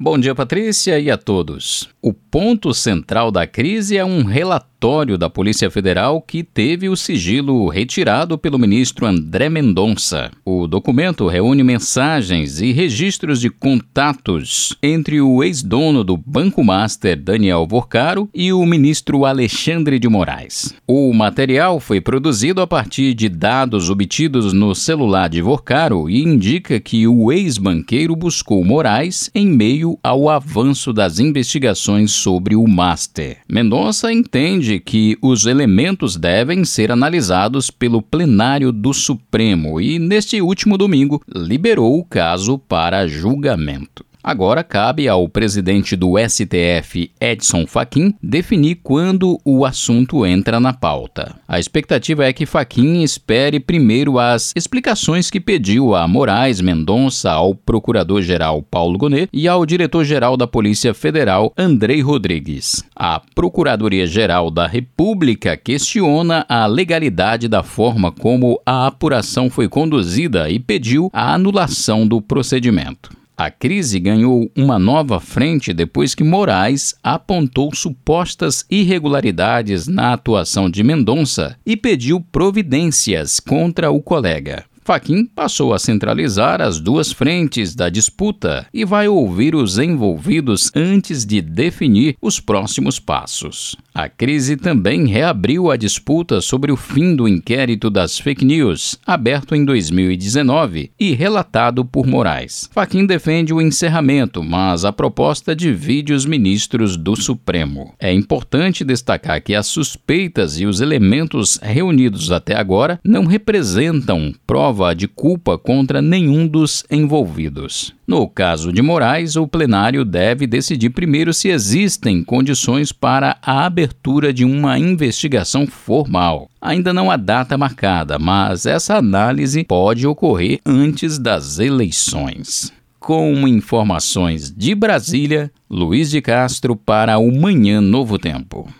Bom dia, Patrícia, e a todos. O ponto central da crise é um relatório da Polícia Federal que teve o sigilo retirado pelo ministro André Mendonça. O documento reúne mensagens e registros de contatos entre o ex-dono do Banco Master, Daniel Vorcaro, e o ministro Alexandre de Moraes. O material foi produzido a partir de dados obtidos no celular de Vorcaro e indica que o ex-banqueiro buscou Moraes em meio ao avanço das investigações sobre o Master. Mendonça entende que os elementos devem ser analisados pelo plenário do Supremo e, neste último domingo, liberou o caso para julgamento. Agora cabe ao presidente do STF, Edson Fachin, definir quando o assunto entra na pauta. A expectativa é que Fachin espere primeiro as explicações que pediu a Moraes, Mendonça, ao procurador-geral Paulo Gonet e ao diretor-geral da Polícia Federal, Andrei Rodrigues. A Procuradoria-Geral da República questiona a legalidade da forma como a apuração foi conduzida e pediu a anulação do procedimento. A crise ganhou uma nova frente depois que Moraes apontou supostas irregularidades na atuação de Mendonça e pediu providências contra o colega. Fachin passou a centralizar as duas frentes da disputa e vai ouvir os envolvidos antes de definir os próximos passos. A crise também reabriu a disputa sobre o fim do inquérito das fake news, aberto em 2019 e relatado por Moraes. Fachin defende o encerramento, mas a proposta divide os ministros do Supremo. É importante destacar que as suspeitas e os elementos reunidos até agora não representam prova de culpa contra nenhum dos envolvidos. No caso de Moraes, o plenário deve decidir primeiro se existem condições para a abertura de uma investigação formal. Ainda não há data marcada, mas essa análise pode ocorrer antes das eleições. Com informações de Brasília, Luiz de Castro para o Manhã Novo Tempo.